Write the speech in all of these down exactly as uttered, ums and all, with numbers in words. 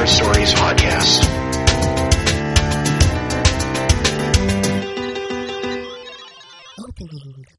Word Stories podcast. Opening.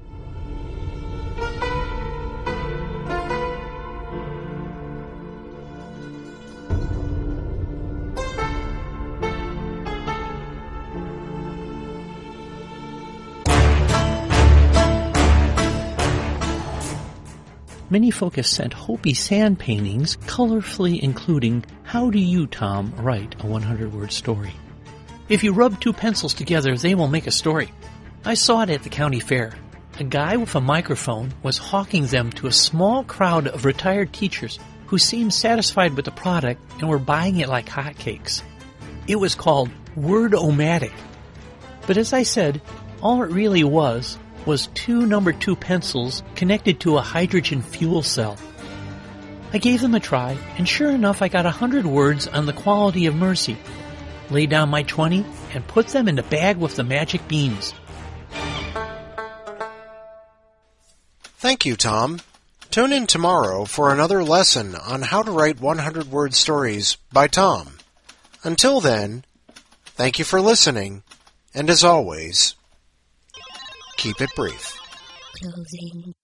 Many folk have sent Hopi sand paintings, colorfully including, "How do you, Tom, write a hundred word story?" If you rub two pencils together, they will make a story. I saw it at the county fair. A guy with a microphone was hawking them to a small crowd of retired teachers who seemed satisfied with the product and were buying it like hotcakes. It was called Word-O-Matic. But as I said, all it really was was two number two pencils connected to a hydrogen fuel cell. I gave them a try, and sure enough I got a hundred words on the quality of mercy. Laid down my twenty and put them in the bag with the magic beans. Thank you, Tom. Tune in tomorrow for another lesson on how to write hundred word stories by Tom. Until then, thank you for listening, and as always, keep it brief. Closing.